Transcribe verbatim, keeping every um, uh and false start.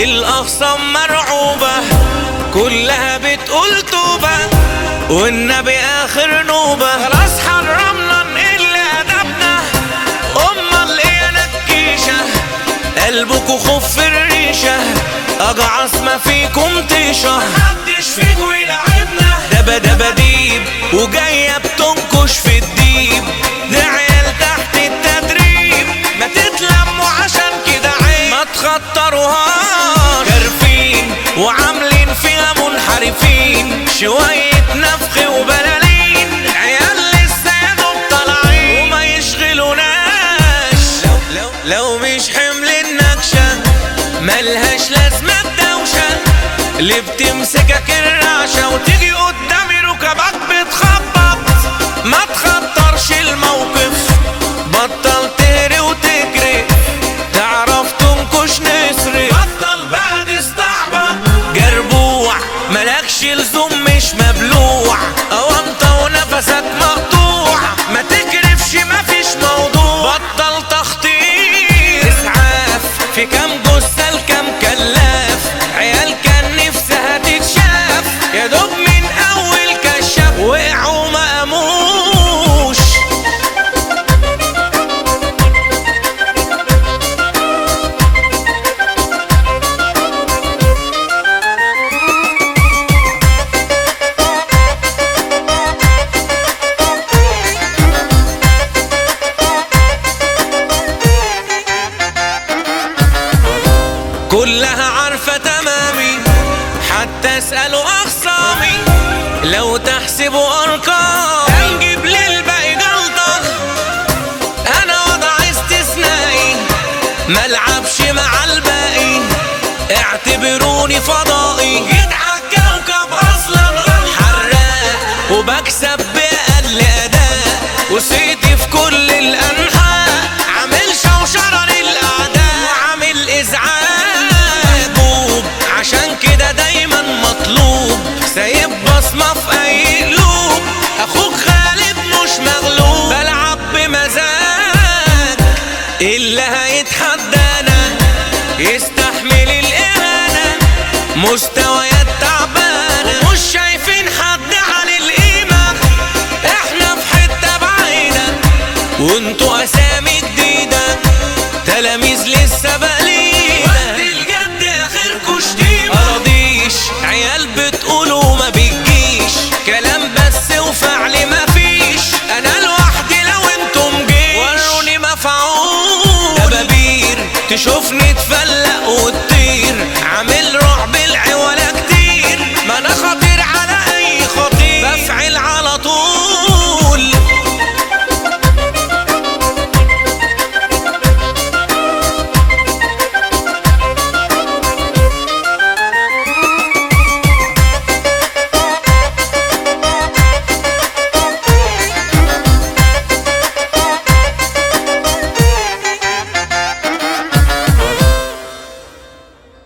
الأخصام مرعوبة كلها بتقول توبة والنبي آخر نوبة. خلاص حرمنا نقل أدبنا أمال إيه نكيشة قلبكوا خف الريشة أجعص ما فيكم طيشة محدش فيكوا يلعبنا دبا دبا ديب وجاية بتنكش في الديب ده عيال تحت التدريب ما تتلموا عشان كده عيب ما تخطروهاش كارفين وعاملين فيها منحرفين شوية نفخ وبلالين عيال لسه يا دوب طالعين وما يشغلوناش لو, لو, لو مش حمل النكشة ملهاش لازمة الدوشة اللي بتمسكك الرعشة وتيجي قدامي ركبك بتخبط ما تخطرش الموقف بطل تهري وتجري تعرف تنكش نسري بطل بقى تستعبط جربوع ملكش لزوم مش مبلوع اوانطة ونفسك مقطوع ما تكرفش مفيش موضوع بطل تخطير اسعاف في كام جثة لكام كلاف عيال كان نفسها تتشاف يا دوب من اول كشاف وقعوا ما قاموش. كلها عارفة تمامي حتى اسألوا أخصامي لو تحسبوا أرقام هنجيب للباقي جلطة أنا وضع استثنائي ملعبش مع الباقي اعتبروني فضائي جيت عالكوكب أصلا حراق وبكسب بأقل أداء وصيتي في كل الأنحاء عامل شوشرة للأعداء وعامل إزعاج عشان كده دايما مطلوب سايب بصمة في اي قلوب اخوك غالب مش مغلوب بلعب بمزاج اللي هيتحدانا يستحمل الاهانة مستويات تعبانة مش شايفين حد على القيمة احنا في حتة بعيدة وانتوا اسامي جديدة تلاميذ لسه بقليلة وقت الجد اخركوا شتيمة اراضيش عيال بتقولوا ما بتجيش كلام بس وفعل مفيش انا لوحدي لو انتم جيش وروني مفعول دبابير تشوفني